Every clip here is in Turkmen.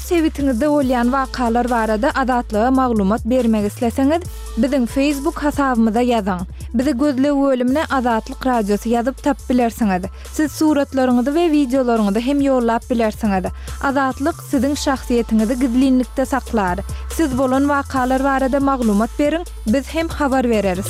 sewitinizde bolýan wakalar barada adatlyga maglumat bermek isleseňiz, biziň Facebook hasabymyza ýazyň. Bizi gözlep bölümine Adatlyk radiosu ýazyp tap bilersiňiz. Siz suratlaryňyzy we videolaryňyzy hem ýollap bilersiňiz. Adatlyk siziň şahsiýetinizi gizlinlikde saklar. Siz bolan wakalar barada maglumat beriň, biz hem habar bereriz.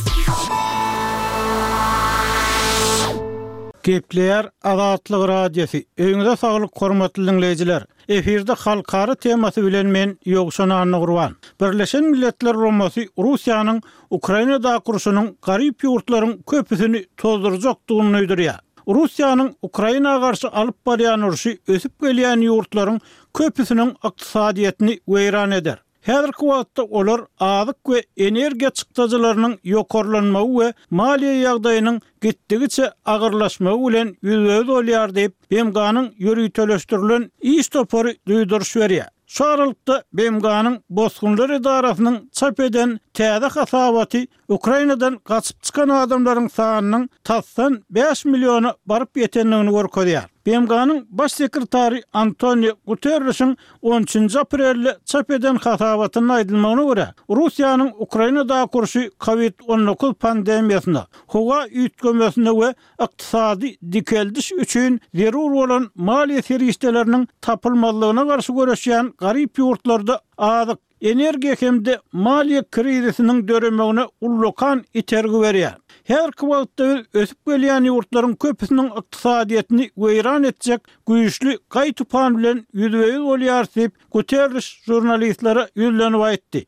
Gepler Adatlyk radiosu. Öňüňizde saglyk hormatly dinleýijiler. Efirde halkary temasy bilen men Ýogşan Anygurwan. Birleşen Milletler Romasy Russiýanyň Ukrainada kurşunyň garyp ýurtlaryň köpüsini tozdurjakdygyny öýdürýär. Russiýanyň Ukrainaga garşy alyp barýan urşy ösüp gelýän ýurtlaryň köpüsiniň ykdysadyetini weýran eder. Häzirki wagtda olar azyk we energiýa çykdyjylarynyň ýokarlanmagy we maliýe ýagdaýynyň gitdigiçe agyrlaşmagy bilen ýüzüňiz bolýar diýip BMG'nyň ýürüteleşdirilen iş topary duýduruş berýär. Şu aralykda BMG'nyň Bosgunlar idarasynyň çap eden täze hasabaty Ukrainadan gaçyp çykan adamlaryň sanynyň tassan 5 miliona baryp ýetenligini görkezýär. BMG'nyň baş sekretary Antonio Guterres'in 13 aprelde çap eden hasabatyny aýdylmagyna görä, Russiýanyň Ukrainada kurşy COVID-19 pandemiýasyna, howa üýtgemesine we ykdysady dikeldiş üçin zerur bolan maliýe serişdeleriniň tapylmalygyna garşy görüşýän garyp ýurtlarda azyk energiýa hemde maliýe krizisiniň döremegine ullukan itergi berýär. Her wagtda ösüp gelýän ýurtlaryň köpüsiniň ykdysadyetini weýran etjek güýçli gaýtupan bilen ýüzüňiz bolýar diýip Guterres jurnalistlere ýüzlenip aýtdy.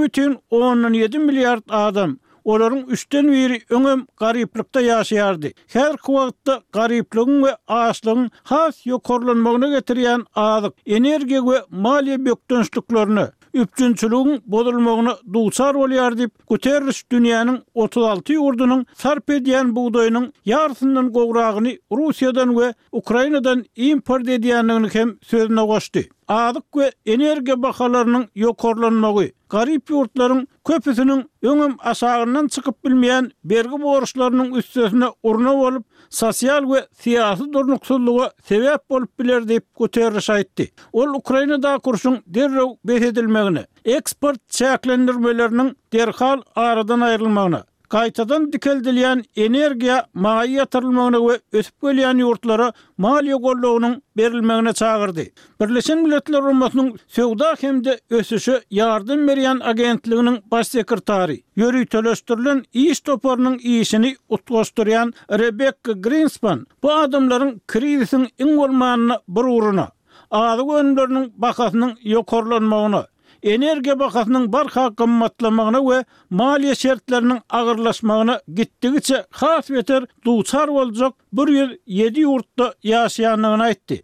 1,7 milliard adam, olaryň 3den biri öňem garyplykda ýaşaýardy. Her wagtda garyplygyň we açlygyň has ýokarlanmagyna getirýän azyk energiýa we maliýe bökdünçliklerini üpçünçülüğün bozulmagyna duçar bolýar diýip Guterres dünýäniň 36 ýurdunyň sarp edýän buğdaýynyň ýarysyndan gowragyny Russiýadan we Ukrainadan import edýänligini hem sözüne goşdy. Azyk we energiýa bahalarynyň ýokarlanmagy, garyp ýurtlaryň köpüsiniň öňem aşagyndan çykyp bilmeýän bergi borçlarynyň üstesine urna bolup, sosial we siýasy durnuksuzlyga sebäp bolup biler diýip Guterres aýtdy. Ol Ukrainada kurşuň derrew besedilmegini, eksport çäklendirmeleriniň derhal aradan aýrylmagyna, gaýtadan dikeldilýän energiýa maýa ýatyrylmagyna we ösüp gelýän ýurtlara maliýe gollugynyň berilmegine çagyrdy. Birleşen Milletler Romasynyň Sowda hemde ösüşe ýardym berýän agentliginiň baş sekretary, ýürüteleşdirilen iş toparynyň işini utgaşdyrýan Rebecca Greenspan bu adamlaryň krizisiň iň bolmanyny bir uruna, azyk önümleriniň bahasynyň ýokarlanmagyna, energiýa bahasynyň barha gymmatlamagyna we maliýe şertleriniň agyrlaşmagyna gitdigiçe has beter duçar boljak 107 ýurtda ýaşaýanlygyny aýtdy.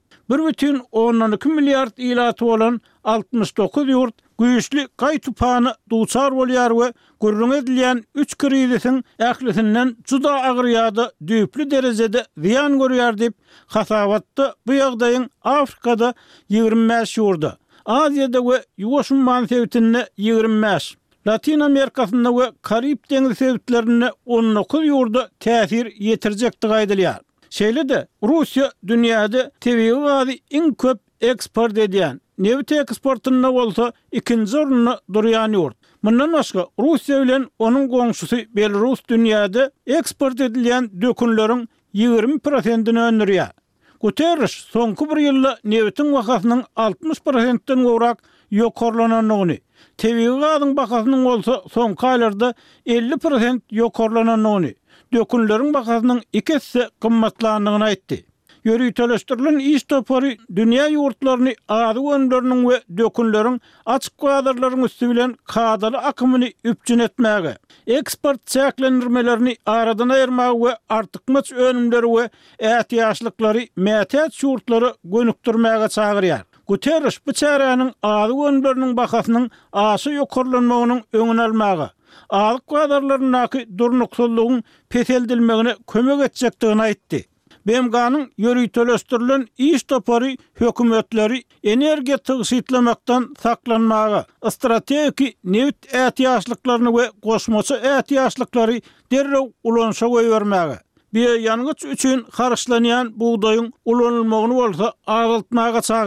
1,12 milliard ilaty bolan 69 ýurt güýçli gaýtupany duçar bolýar we gürrüň edilýän 3 krizisiň ählisinden juda agyr ýa-da düýpli derejede ziýan görýär diýip hasabatda bu ýagdaýyň Afrikada 25 ýurda, Aziýada we Ýuwaşyn Mansewitinde 25, Latin Amerikasynda we Karip deňizi sewitlerine 19 ýurda täsir ýetirjekdi gaýdylýar. Şeýle-de Russiýa dünýäde tebii gazy iň köp eksport edýän, neft eksportyna bolsa ikinji orunda durýan ýurt. Mundan başga Russiýa bilen onuň goňşusy Belarus dünýäde eksport edilýän dökünleriň 20%-ni öndürýär. Guterres soňky bir ýylda neftiň bahasynyň 60%-den gowrak ýokarlananyny, tebii gazyň bahasynyň bolsa soňky aýlarda 50% ýokarlananyny, dökünleriň bahasynyň 2 hisse gymmatlanyny aýtdy. Ýürüteleşdirilen iş topary dünýä ýurtlaryny azyk önümleriniň we dökünleriň açyk gadarlaryň üstü bilen kadary akymyny üpçün etmäge, eksport çäklendirmelerini aradan aýyrmagy we artykmaç önümleri we ähtiýaçlykları mätäç ýurtlary gönükdirmäge çagyrýar. Guterres bu çäräniň azyk önümleriniň bahasynyň aşy ýokarlanmagynyň öňüni almagy, azyk gadarlarynyň durnuksuzlygyň peseldilmegine kömek etjekdigini aýtdy. BMG'nyň ýürüteleşdirilen iş topary hökümetleri energiýa tygyşytlamakdan saklanmagy, strategik neft ähtiýaçlyklaryny we goşmaçy ähtiýaçlyklary derrew ulanşa goýbermäge, bir ýangıç üçin harçlanýan buğdaýyň ulanylmagyny bolsa azaltmaga çagyrýar.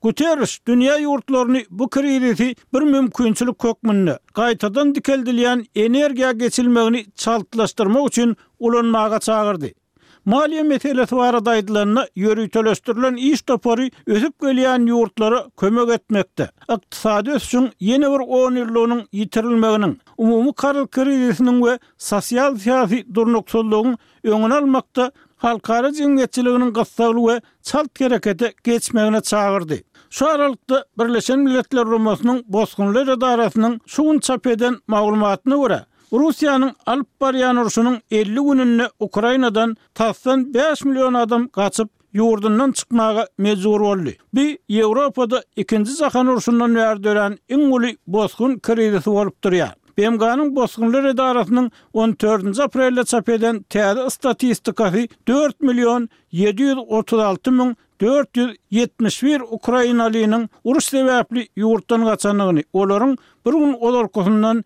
Guterres dünýä ýurtlaryny bu krizisi bir mümkinçilik kökmünde gaýtadan dikeldilýän energiýa geçilmegini çaltylaşdyrmak üçin ulanmaga çagyrdy. Maliýe meselesi barada aýdylanna ýörüýtelestirilen iş topary ösüp gelýän ýurtlara kömek etmekde. Ykdysady ösüşiň ýene bir 10 ýyllygynyň ýitirilmeginiň, umumy karyl krizisiniň we sosial-syýasy durnukçylygyň öňüni almakda halkara jemgyýetçiliginiň gysgaly we çalt herekete geçmegine çagyrdy. Şu aralykda Birleşen Milletler Romasynyň bozgunlar edarasynyň şuň çap eden maglumatyna görä, Rusiýanyň alyp barýan uruşynyň 50 gününde Ukrainadan tasdan 5 milyon adam gaçyp ýurdundan çykmaga mejbur boldy. Bu Ýewropada 2-nji jahan uruşyndan bäri dören iň uly bozgun krizisi bolup durýar. BMG'nın bozgunlar edarasynyň 14 aprelde çap eden täze statistikasy 4 milyon 736 min 471 Ukrainalynyň uruş sebäpli ýurtdan gaçanyny, olaryň bir gün olarkasyndan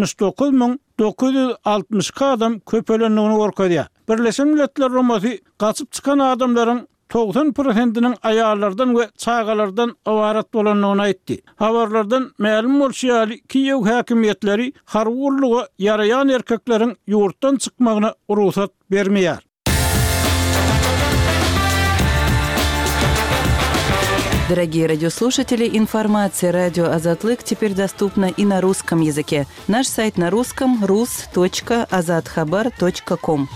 79.960 adam köpelendigini gorkadýar. Birleşen Milletler Romasy gaçyp çykan adamlaryň 90%'inin ayarlardan ve çağalardan avarat bolanlygyny aýtdy. Habarlardan ma'lum bolýar ki Kiyew häkimetleri harwurluga yarayan erkekleriň ýurtdan çykmagyna ruhsat bermeýär. Дорогие радиослушатели, информация «Радио Азатлык» теперь доступна и на русском языке. Наш сайт на русском rus.azadkhabar.com.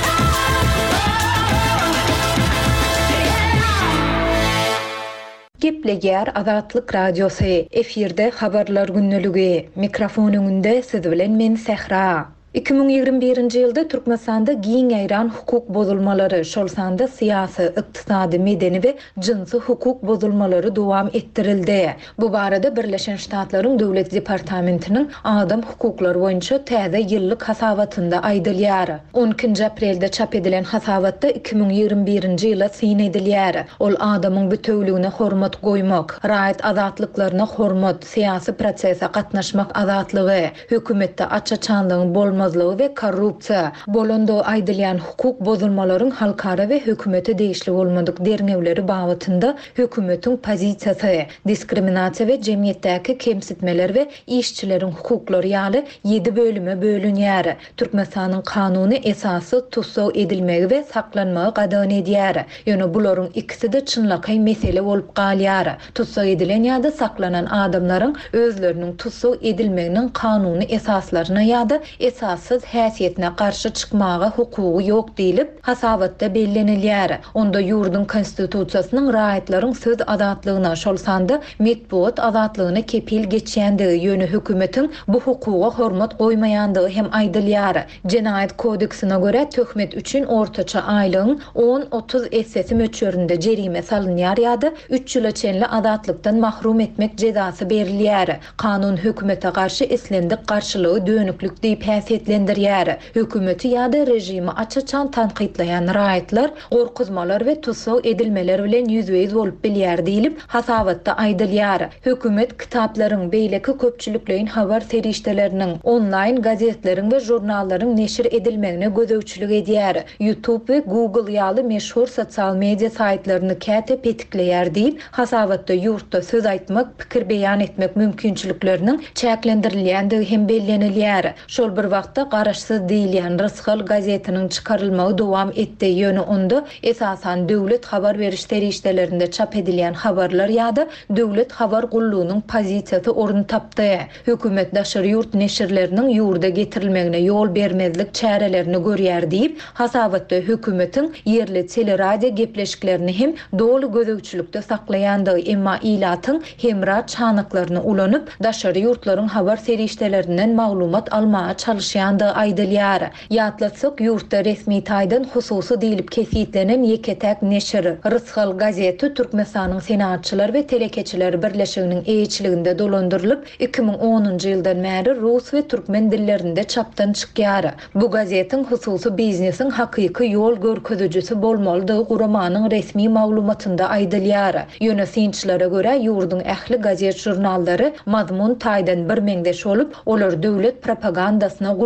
Gepleger Azatlyk Radiosu efirde habarlar günneligi. Mikrofon öňünde siz bilen men Sehra. 2021-nji ýylda Türkmenistanda giň aýran hukuk bozulmalary, şolsanda syýasy, ykdysady, medeni we jinsy hukuk bozulmalary dowam etdirildi. Bu barada Birleşen Ştatlaryň Döwlet Departamentiniň adam hukuklary boýunça täze ýyllyk hasawatynda aýdylýar. 12 aprelde çap edilen hasawatda 2021-nji ýyla syn edilýär. Ol adamyň bütünligine hormat goýmak, raýat azatlyklaryna hormat, syýasy prosesa gatnaşmak azatlygy, hökümetde açaçanlygyň bolmagy we korrupsiýa bolanda aýdylýan hukuk bozulmalaryň halkara we hökümete değişli bolmadyk derňewleri bagtynda hökümetiň pozisiýasy, diskriminasiýa we jemgyýetdäki kemsitmeler we işçileriň hukuklary ýaly 7 bölüme bölünýär. Türkmenistanyň kanuny esasy tutsaw edilmegi we saklanmagy gadan edýär. Ýöne bularyň ikisi de çynlakay mesele bolup galýar. Tutsaw edilen ýa-da saklanan adamlaryň özleriniň tutsaw edilmeginiň kanuny esaslaryna ýa-da esassız häsiýetine karşı çykmaga hukugy ýok diýilip hasawatda bellenilýär. Onda ýurdun konstitusiýasynyň raýatlaryň söz azatlygyna, şolsanda medpuat azatlygyna kepil geçýändigi ýöne hökümetiň bu hukuga hormat goýmaýandygy hem aýdylýar. Jenaýat kodeksine görä töhmet üçin ortaça aýlygyň 10-30 SS möçberinde jerime salynýar ýa-da 3 ýyla çenli azatlykdan mahrum etmek jezasy berilýär. Kanun hökümete karşı eslendik karşılığı dönüklük diýip häsiýetlendirýär. Hökümeti ýa-da rejimi açaçan tanqidlayan raýatlar gorkuzmalar we tutsaw edilmeler bilen ýüzbeýiz bolup bilýär diýilip hasawatda aýdylýar. Hökümet kitaplaryň beýleki köpçüliklerin habar serişdeleriniň, online gazetleriň we jurnallaryň neşir edilmegine gözöwçülük edýär. YouTube we Google ýaly meşhur sosial media saýtlaryny käte petikleýär diýip hasawatda ýurtda söz aýtmak, pikir beýan etmek mümkinçilikleriniň çäklendirilýändigi hem bellenilýär. Şol bir wagtda garaşsyz diýilýän Rysgal gazetiniň çykarylmagy dowam etdi. Ýöne onda esasan döwlet habar beriş serişdelerinde çap edilýän habarlar ýa-da döwlet habar gullugynyň pozisiýasy orun tapdy. Hökümet daşary ýurt neşirleriniň ýurda getirilmegine ýol bermezlik çärelerini görýär diýip hasawatda hökümetiň ýerli teleradio gepleşiklerini hem dolu gözöwçülükde saklaýandygy, emma ilatyň hemra çanyklaryny ulanyp daşary ýurtlaryň habar serişdelerinden maglumat almaga çalışýandygy aýdylýar. Ýatlatsak ýurtda resmi taýdan hususy diýilip kesitlenen Yeketek neşiri Rysgal gazeti Türkmenistanyň senatçylar we telekeçiler birleşiginiň eýçiliginde dolandyrylyp 2010-njy ýyldan bäri rus we türkmen dillerinde çapdan çykýar. Bu gazetiň hususy biznesiň hakyky ýol görkezüjisi bolmalydygy guramanyň resmi maglumatynda aýdylýar. Ýönetimçilere görä ýurdun ähli gazet jurnallary mazmun taýdan bir meňdeş bolup, olar döwlet propagandasyna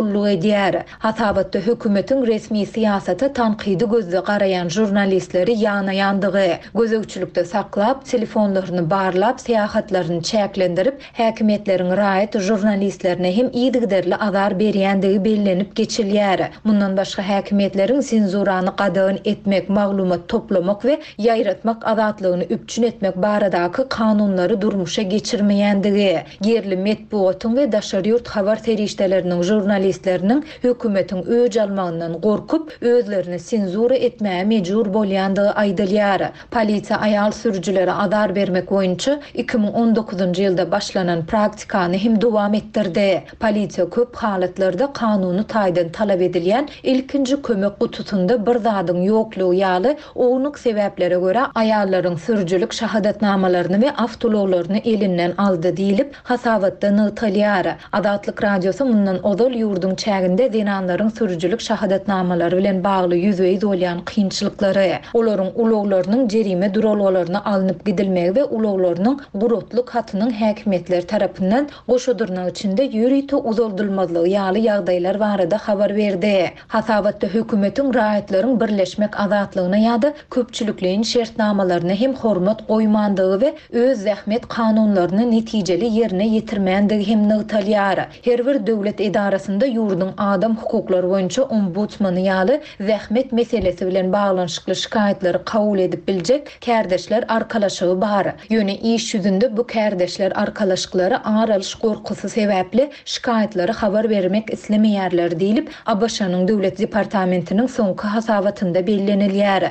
kulluq edýär. Hasabatda hökümetin resmi siýasaty tanqidi gözle garayan jurnalistleri ýana-ýandygy, gözegçilikde saklap, telefonlaryny barlap, seýahatlaryny çäklendirip, häkimetleriň raýat jurnalistlerine hem ýygyderli azar berýändigi bellenip geçilýär. Mundan başga häkimetleriň senzurany gadagyn etmek, maglumat toplamak we ýaýratmak azatlygyny üpçün etmek baradaky kanunlary durmuşa geçirmeýändigi, gerli metbuatyň we daşary ýurt habar terişdeleriniň jurnalistleriniň hökümetiň öj almagyndan gorkup özlerini senzura etmäge mejbur bolýandygy aýdylýar. Polisiýa aýal sürüjilere azar bermek boýunça 2019-njy ýylda başlanan praktikany hem dowam etdirdi. Polisiýa köp halatlarda kanuny taýdan talap edilýän ilkinji kömek gututunda bir zadyň ýoklugy ýaly ownyk sebeplere görä aýallaryň sürüjilik şahadatnamalaryny we awtologlaryny elinden aldy diýilip hasabatda nytalýar. Azatlyk radiosu mundan odol ýurdun çäginde zenanlaryň sürüjilik şahadatnamalary bilen bagly ýüzeye bolýan kynçylyklary, olaryň uluglarynyň jerime duralgalaryna alınıp gidilmegi we uluglarynyň gurutluk hatynyň häkimetler tarapyndan goşudurnak içinde ýürüýte uzoldurulmalygy ýaly ýagdaýlar barada habar berdi. Hasabatda hökümetiň raýatlaryň birleşmek azatlygyna ýa-da köpçülikliň şertnamalaryna hem hormat goýmandygy we öz zähmet kanunlaryny netijeli ýerine ýetirmänligi hem nytalýar. Her bir döwlet edarasynda ýurdun adam hukuklary boýunça ombudsmany ýaly zähmet meselesi bilen baglanyşykly şikaýetleri kabul edip biljek kärdeşler arkalaşygy bar. Ýöne iş ýüzünde bu kärdeşler arkalaşyklary aňaralyş gorkusy sebäpli şikaýetleri habar bermek islemeýärler diýilip Abaşanyň döwlet departamentiniň soňky hasabatynda bellenilýär.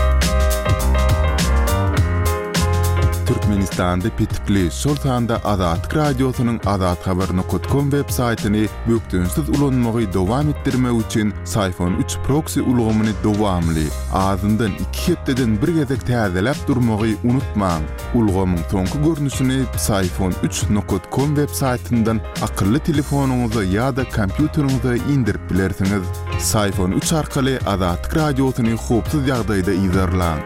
Türkmenistan'da pitipli Sultan'da Azatlyk radiosynyň azathabaryny.com web saytyny bökdünsiz ulanmagy dowam etdirmek üçin Sayfon 3 proxy ulgamyny dowamly azyndan 2 hepdeden bir gezek täzelep durmagy unutmaň. Ulgamyň soňky görnüşini sayfon3.com web saytyndan akylly telefonuňyza ýa-da kompýuteriňize indirip bilersiňiz. Sayfon 3 arkaly Azatlyk radiosyny hopsuz ýagdaýda izlerläň.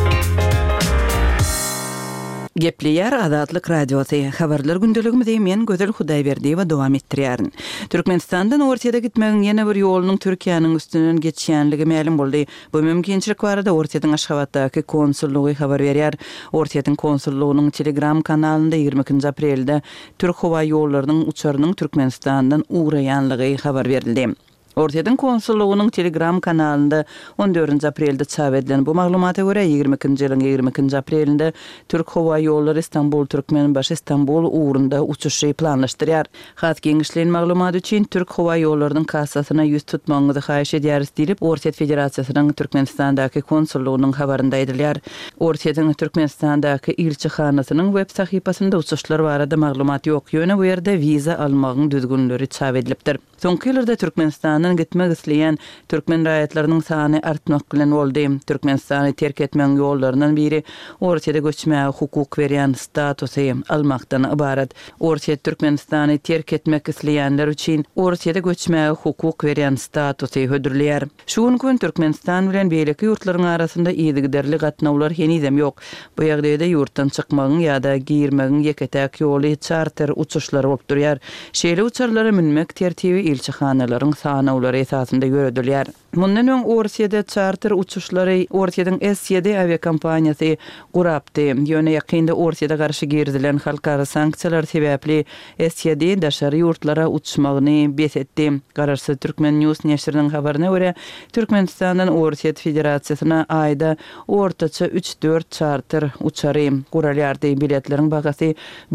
Gepleýär Azatlyk radiosu. Habarlar gündeligimizde men Gözel Hudaýberdiýewa dowam etdirýärin. Türkmenistandan Ortaýa gitmegiň ýene bir ýolunyň Türkiýanyň üstünden geçýänligi ma'lum boldy. Bu mümkinçilik barada Ortaýadyň Aşgabatdaky konsullugy habar berýär. Ortaýadyň konsullugynyň Telegram kanalynda 20 aprelde Türk howa ýollarynyň uçarynyň Türkmenistandan uğraýanlygy habar berildi. Ortaýadyň konsullugynyň Telegram kanalynda 14 aprelde çap edilen bu maglumata görä 22-nji ýylyň 22 aprelinde Türk howa ýollary Istanbul Türkmenbaşy Istanbul uğrunda uçuşy planlaşdyrýar. Hat geňişliň maglumaty üçin Türk howa ýollarynyň kassasyna ýüz tutmagyny haýyş edýäris diýip Ortaýa Federasiýasynyň Türkmenistandaky konsullugynyň habarynda edilýär. Ortaýadyň Türkmenistandaky ilçihanasynyň web sahypasynda uçuşlar barada maglumat ýok. Ýöne bu ýerde viza almagyň düzgünleri çap edilipdir. Soňky ýyllarda Türkmenistandan gitmek isleýän türkmen raýatlarynyň sany artmak bilen boldy. Türkmenistany terk etmeň ýollarynyň biri Ortaýa göçmäge hukuk berýän statusy almakdan ibarat. Ortaýa Türkmenistany terk etmek isleýänler üçin Ortaýa göçmäge hukuk berýän statusy hödürlýär. Şu gün Türkmenistan bilen beýleki ýurtlaryň arasynda ýygyderli gatnawlar henizem ýok. Bu ýagdaýda ýurtdan çykmagyň ýa-da girmegiň ýeketäk ýoly charter uçuşlary bolup durýar. Şeýle uçarlara minmek tertibi ilçihanalaryň sanawlary esasynda ýöredilýär. Mundan öň Ortaýada charter uçuşlary Ortaýadyň S7 aviakompaniýasy gurapdy. Ýöne ýakynda Ortaýada garşy girdilen halkara sanksiýalar sebäpli S7 daşary ýurtlara uçmagyny besetdi. Garaşy Türkmen News näşriniň habaryna görä, Türkmenistandan Ortaýa Federasiýasyna aýda ortaça 3-4 charter uçary guralýardy. Biletleriň bahasy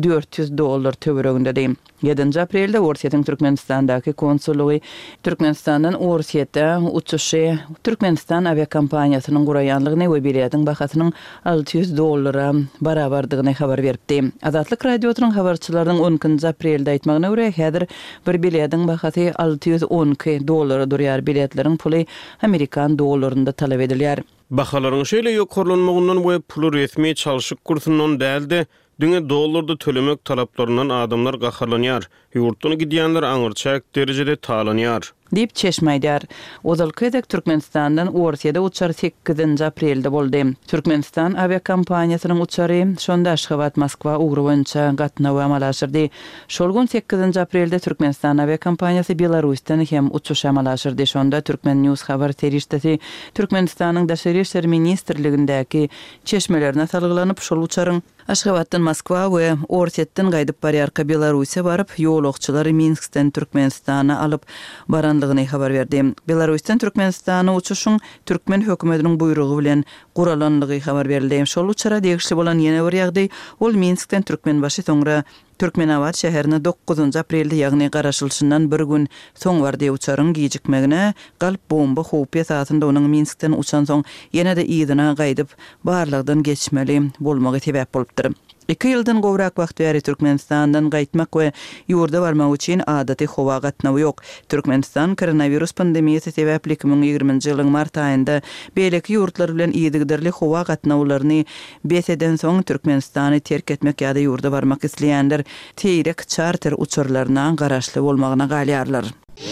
$400 töwereginde. 7 aprelde Ortaýadyň Türkmenistandaky konsullugy Türkmenistandan Ortaýa uçuşy Türkmenistan aviakompaniýasynyň guraýanlygyny we biletin bahasynyň $600 barabardygyny habar berdi. Azatlyk radiosynyň habarçylarynyň 10 aprelde aýtmagyna görä, häzir bir biletin bahasy $612 durýar. Biletleriň puly Amerikan dollarynda talap edilýär. Bahalaryň şeýle ýokarlanmagyndan we pul resmi çalyşyk kursundan däldi. Düňe dollarda tölemek talaplaryndan adamlar gaharlanýar. Ýurtdan gidýänler aňyrçak derejede talanýar. diýip çeşmeýdär. Ozalkydak Türkmenistandan Orsiýada uçar 8-nji aprelde boldy. Türkmenistan aviakompaniýasynyň uçary şonda Aşgabat Moskwa ugrunça gatnawy amalaşyrdy. Şol gün 8-nji aprelde Türkmenistan aviakompaniýasy Belarusdan hem uçuş amalaşyrdy. Şonda Türkmen News habar terişdesi Türkmenistanyň Daşary işler ministrligindäki çeşmelerine salgylanyp şol uçaryň Aşgabatdan Moskwa we Orsiýetden gaýdyp barýarka Belarusiýa baryp ýolagçylary Minskden Türkmenistana alyp baranlygyny habar berdi. Belarusdan Türkmenistana uçuşyň Türkmen hökümetiniň buyrugy bilen guralanlygy habar berildi. Şol uçara degişli bolan ýene bir ýagdaý ol Minskden Türkmenbaşy soňra Türkmenawat şäherine 9-njy aprelde ýagny garaşylşyndan bir gün soň bardy uçaryň gijikmegine galyp bomba howpy esasynda onuň Minskden uçan soň ýene-de ýygyna gaýdyp barlygdan geçmeli bolmagy sebäp bolupdyr. 2 ýyldan gowrak wagt bäri Türkmenistandan gaýtmak we ýurda barmak üçin adaty howa gatnawy ýok. Türkmenistan koronavirus pandemiýasy sebäpli 2020-nji ýylyň mart aýynda beýleki ýurtlar bilen ýygyderli howa gatnawlaryny beseden soň Türkmenistany terk etmek ýa-da ýurda barmak isleýänler teýrek charter uçurlaryna garaşly bolmagyna galýarlar.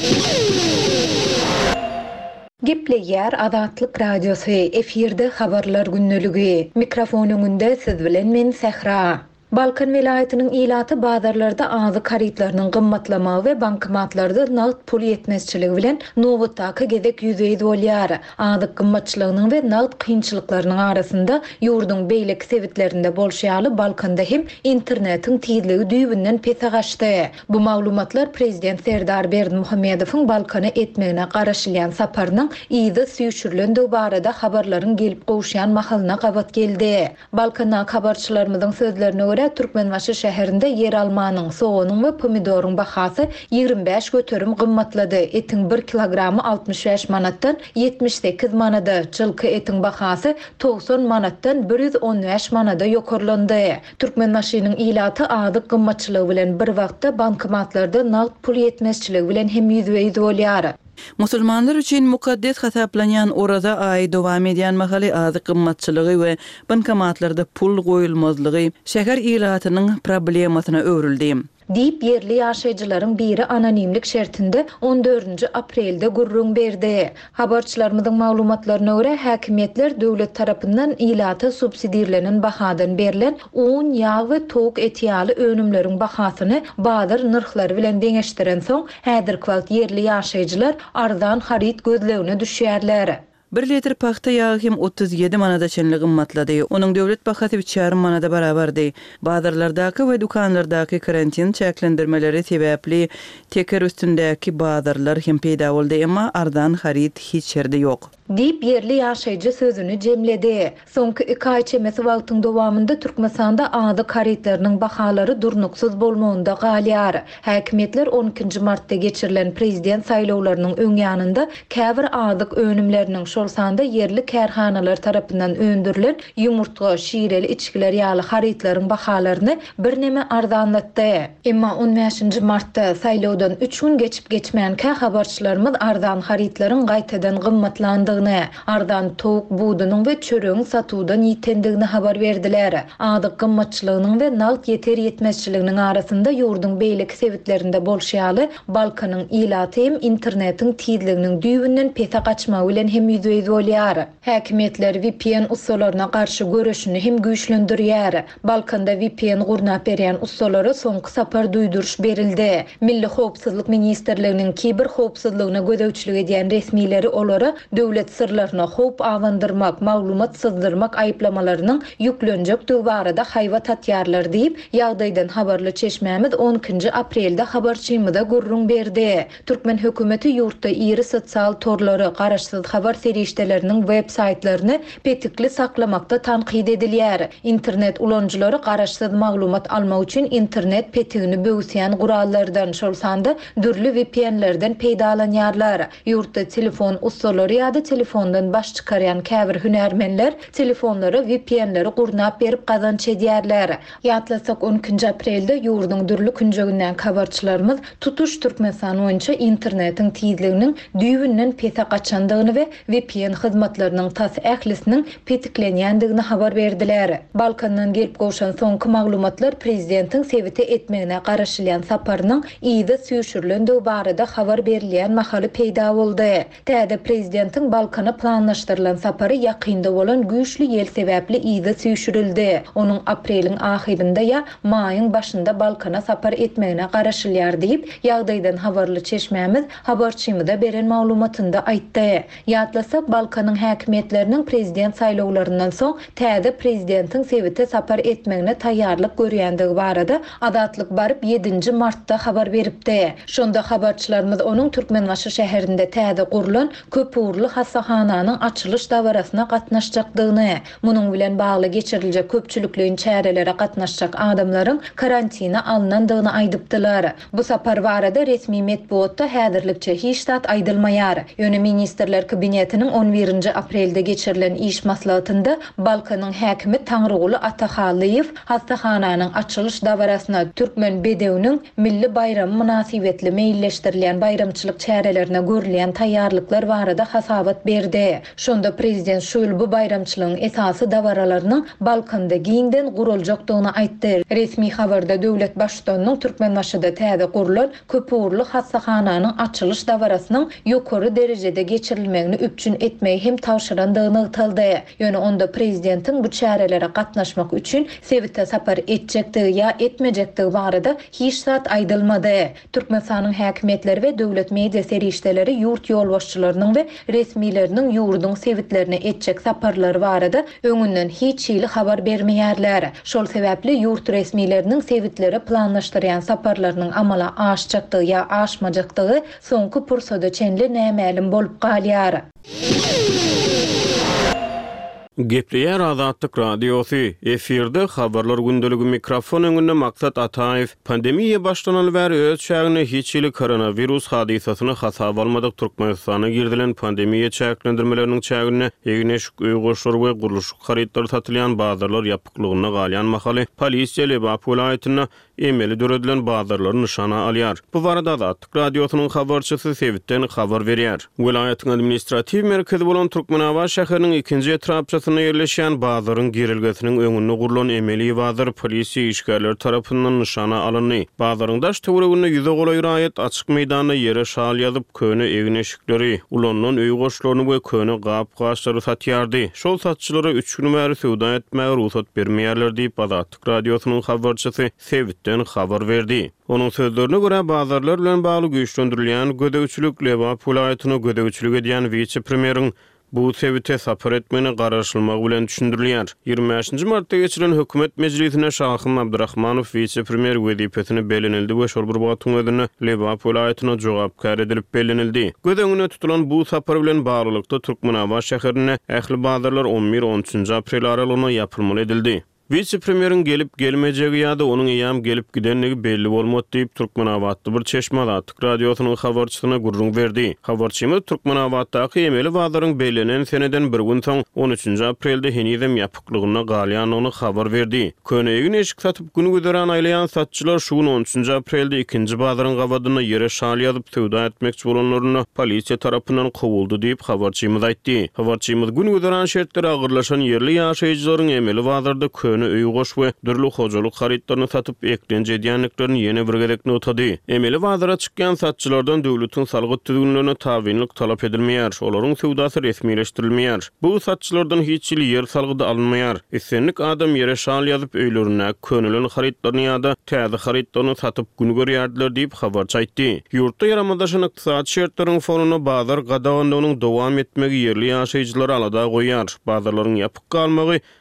Gepleýär Azatlyk radiosu efirde habarlar günneligi. Mikrofon öňünde siz bilen men Sehra. Balkan vilayetinin ilaty bazarlarda azyk haritlarynyň gymmatlamagy we bankomatlarda nagd pul ýetmezçiligi bilen nowatdaky gezek ýüzeýde bolýar. Azyk gymmatçylygynyň we nagd kynçylyklarynyň arasynda ýurdun beýleki sebitlerinde bolşýaly Balkanda hem internetiň tizligi düýbünden pese gaçdy. Bu maglumatlar Prezident Serdar Berdimuhammedowyň Balkana etmegine garaşylýan saparynyň ýygy süýçürilendiği barada habarlaryň gelip gowşýan mahalyna gabat geldi. Balkana habarçylarymyzyň sözlerine Türkmenbaşy şäherinde yer almanyň, soğanyň we pomidoryň bahasy 25 göterim gymmatladı. Etiň 1 kilogramy 65 manatdan 78 manada, çylky etiň bahasy 90 manatdan 115 manada ýokurlandy. Türkmenbaşynyň ilaty azyk gymmatçylygy bilen bir wagtda bankomatlarda nagd pul ýetmezçiligi bilen hem ýüzüýde bolýar. Musulmanlar üçin mukaddes hasaplanýan orada aý dowam edýän mahaly azyk gymmatçylygy we bankomatlarda pul goýulmazlygy şäher ilatynyň problemasyna öwrüldi. Diýip yerli ýaşaýjylaryň biri anonimlik şertinde 14-nji aprelde gurrun berdi. Habarçylarymyzyň maglumatlaryna görä häkimetler döwlet tarapyndan ilaty subsidiýalenen bahadan berilen un, ýağ we tok eti ýaly önümleriň bahasyny bazar nyrklary bilen deňeşdiren soň häzirki wagt yerli ýaşaýjylar arzan harit gözlegine düşýärler. 1 litr paxta ýagy hem 37 manada çenli gymmatlady. Onuň döwlet bahasy 3,5 manada barabardy. Bazarlardaky we dukanlardaky karantin çäklendirmeleri sebäpli teker üstündäki bazarlar hem peýda boldy, emma ardan harit hiç ýerde ýok. Diýip yerli ýaşaýjy sözüni jemledi. Soňky 2 aý çemesi wagtyň dowamında Türkmenistanda azyk haritlarynyň bahalary durnuksuz bolmagynda galýar. Häkimetler 12-nji martda geçirilen prezident saýlawlarynyň öňýanynda käbir azyk önümleriniň şol sanda yerli kärhanalar tarapyndan öndürilen ýumurtga, şireli içkiler ýaly haritlaryň bahalaryny birneme arzanlatdy. Emma 15-nji martda saýlawdan 3 gün geçip geçmänkä habarçylarymyz arzan haritlaryň gaýtadan gymmatlandygyny, ardan tok, budunyň we çöregiň satuwdan ýitendigini habar berdiler. Azyk gymmatçylygynyň we nagd ýeter ýetmezçiliginiň arasynda ýurdun beýleki sebitlerinde bolşýaly Balkanyň ilaty hem internetiň tizliginiň düýbünden pese gaçmagy bilen hem ýüzeýde bolýar. Häkimetler VPN usullaryna garşy görüşini hem güýçlendirýär. Balkanda VPN gurnap berýän usullary soňky sapar duýduruş berildi. Milli howpsuzlyk ministrliginiň kiber howpsuzlygyna gödäwçilik edýän resmileri olary döwlet sırlaryna howp awandyrmak, maglumat syzdyrmak aýyplamalarynyň ýüklenjekdigi barada haýwa tatýarlar diýip ýagdaýdan habarly çeşmämiz 12-nji aprelde habarçymyda gurrun berdi. Türkmen hökümeti ýurtda iri sosial torlary, garaşsyz habar serişdeleriniň web saytlaryny petikli saklamakda tanqid edilýär. Internet ulanjylary garaşsyz maglumat almak üçin internet petigini böwsýän gurallardan şol sanda dürli VPN-lerden peýdalanýarlar. Ýurtda telefon usullary ýa-da telefondan baş çıkaryan käbir hünärmenler telefonları VPN-leri gurnap berip gazanç edýärler. Ýatlasak 12 aprelde ýurdun dürli künjeginden habarçylarymız tutuş Türkmenistan boýunça internetiň tizliginiň düýbünden pese gaçandygyny we VPN hyzmatlarynyň tas ählisiniň petiklenýändigini habar berdiler. Balkandan gelip goşan soňky maglumatlar prezidentiň sebiti etmegine garaşylýan saparynyň ýyda süýşürilendigi barada habar berilýän mahaly peýda boldy. Täze prezidentiň Balkana planlaşdyrylan sapary ýakynda bolan güýçli ýel sebäpli ýyda süýşürildi. Onuň apreliň ahyrynda ýa maýyň başynda Balkana sapar etmegine garaşylýar diýip ýagdaýdan habarly çeşmämiz habarçymyda beren maglumatynda aýtdy. Ýatlasak Balkanyň häkimetleriniň prezident saýlawlaryndan soň täze prezidentiň sebiti sapar etmegine taýýarlyk görýändigi barada Adatlyk baryp 7 martda habar beripdi. Şonda habarçylarymız onuň Türkmenbaşy şäherinde täze gurulan köpürli hassahanyň açylyş dawarasyna gatnaşjakdygyny, munyň bilen bagly geçiriljek köpçülikliň çäreleri gatnaşjak adamlaryň karantina alınandygyny aýdypdylar. Bu sapar barada resmi medeniýetde häzirlikçe hiç zat aýdylmaýar. Ýöne ministrler kabinetiniň 11 aprelde geçirilen iş maslahatynda Balkanyň häkimi Taňryguly Atahalyýew hassahanyň açylyş dawarasyna türkmen bedewiniň milli bayramy münasibetli meýilleşdirilýän bayramçylyk çärelerine görülýän taýýarlyklar barada hasabat berdi. Şonda prezident şu ýyl bu bayramçylygyň esasy dawaralarynyň Balkanda giňden guruljakdygyny aýtdy. Resmi habarda döwlet başçysynyň Türkmenbaşyda täze gurulan köpürli hassahanyň açylyş dawarasynyň ýokary derejede geçirilmegini üpçün etmeyi hem tawşyrandygyny ýytyldy. Ýöne onda prezidentiň bu çärelere gatnaşmak üçin sebite sapar etjekdigi ýa etmejekdigi barada hiç zat aýdylmady. Türkmenistanyň häkimetleri we döwlet media serişdeleri ýurt ýolbaşçylarynyň we resmileriniň ýurdun sebitlerine etjek saparlary barada öňünden hiç ýyly habar bermeýärler. Şol sebäpli ýurt resmileriniň sebitleri planlaşdyrýan saparlarynyň amala aşjakdygy ýa aşmajakdygy soňky pursada çenli nämälim bolup galýar. Gepleýär Azatlyk radiosu. Efirde habarlar gündeligi mikrofon öňünde Maksat Ataýew. Pandemiýa başlanaly bäri öz çägine hiç ýyly koronavirus hadisasyny hasap almadyk Türkmenistana girdilen pandemiýa çäklendirmeleriniň çägine egneşik öýgoşlar we guruluş haritleri satylýan bazarlar ýapyklygyna galýan mahaly polisiýa Lebap welaýatyna emeli döredilen bazarlary nişana alýar. Bu barada Azatlyk radiosynyň habarçysy Sebitden habar berýär. Welaýatyň administrativ merkezi bolan Türkmenabaş şäheriniň ikinji etrapçysy yerleşen bazarın girilgesinin öňünde gurulan emeli bazar polisiýa işgärleri tarapyndan nişana alındy. Bazarın daş töweregine ýüze golay raýat açyk meýdanda ýere şal ýazyp köne egneşikleri, ulanlan öýgoşlaryny we köne gap-gaçlary satýardy. Şol satçylara 3 gün bäri söwda etmäge ruhsat bermeýärler diýip Azatlyk radiosynyň habarçysy Sebitden habar berdi. Onuň sözlerine görä bazarlar bilen bagly güýçlendirilýän gödäwçilik Lebap welaýatyna gödäwçilik edýän wiçe-premieriň bu sebite sapar etmeni garaşylmagy bilen düşündirilýär. 25 martda geçiren hökümet meclisine Şahym Abdurrahmanow wiçe-premier wezipesini belenildi we şol bir wagtyň özüne Lebap welaýatyna jogapkar edilip belenildi. Gödeňine tutulan bu sapar bilen baglykda Türkmenabaş şäherine ähli bazarlar 11-13 aprel aralygyna ýapylmaly edildi. Vice-premierin gelip gelmejegi ýa-da onuň ýam gelip gidenligi belli bolmady diýip Türkmenabatda bir çeşme Azatlyk radiosynyň habarçysyna gurrun berdi. Habarçymyz Türkmenabatdaky emeli bazaryň bellenen seneden bir gün soň 13 aprelde henizem ýapyklygyna galýanyny habar berdi. Köne egneşik satyp günü güdüren aýlayan satçylar şu 13 aprelde ikinji bazaryň gabadyna ýere şal ýazyp söwda etmekçi bolanlaryny polisiýa tarapyndan kowuldy diýip habarçymyz aýtdy. Habarçymyz günü güdüren şertleri agyrlaşan ýerli ýaşaýjylaryň emeli bazarda öýgoş we dürli hojalyk haritlaryny satyp eklenje edýänliklerini ýene bir gezek notady. Emeli bazara çykýan satçylardan döwletiň salgyt tüzgünlerine tabinlik talap edilmeýär. Olaryň söwdasy resmileşdirilmeýär. Bu satçylardan hiç ýyly yer salgydy alınmaýar. Esenlik adam ýere şal ýazyp öýlerine könülen haritlaryny ýa-da täze haritlaryny satyp gün görýärdiler diýip habarçy aýtdy. Ýurtda ýaramadaşan ykdysat şertleriniň fonuny bazar gadawandygynyň dowam etmegi ýerli ýaşaýjylar alada goýýar. Bazarlaryň ýapyk galmagy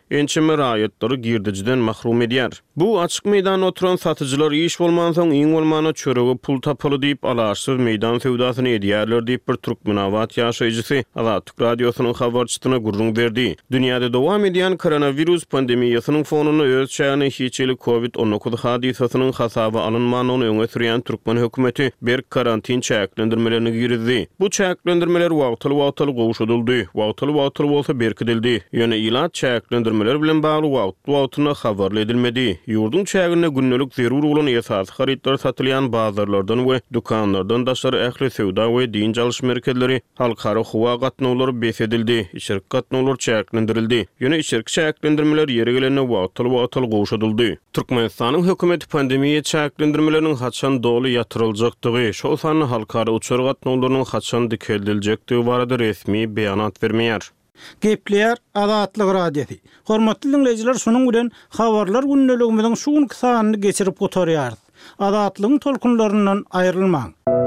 ençeme raýatları girdijiden mahrum edýär. Bu açyk meýdanda oturan satyjylar iş bolman soň iň bolmana çöregi pul tapaly diýip alaşsyz meýdan sewdasyny edýärler diýip bir türkmenawat ýaşaýjysy Azatlyk radiosynyň habarçysyna gurrun berdi. Dünýäde dowam edýän koronavirus pandemiýasynyň fonuna öz çägini hiçeli COVID-19 hadisasynyň hasaby alynmanyny öňe sürýän türkmen hökümeti bir karantin çäklendirmelerini girdi. Bu çäklendirmeler wagtly gowşudyldy. Wagtly bolsa berkidildi. Ýöne ilat çäklendirmeler bilen bagly wagtlyna habar edilmedi. Ýurdun çägine günnelik zerur bolan esas haritler satylýan bazarlardan we dukanlardan daşary ähli sewda we din çalyş merkezleri halkara howa gatnawlary besedildi. İçerik gatnawlar çäklendirildi. Ýöne içerik çäklendirmeler ýere gelende wagtly gowşudyldy. Türkmenistanyň hökümeti pandemiýa çäklendirmeleriniň haçan dogly ýatyryljakdygy, şol sany halkara uçar gatnawlarynyň haçan dikeldiljekdigi barada resmi beýanat bermeýär. Gepleýär Azatlyk radiosi. Hormatly dinleýijiler, şonuň bilen habarlar günneligimiziň şu sanyny geçirip gotarýarys. Azatlygyň tolkunlaryndan aýrylmaň.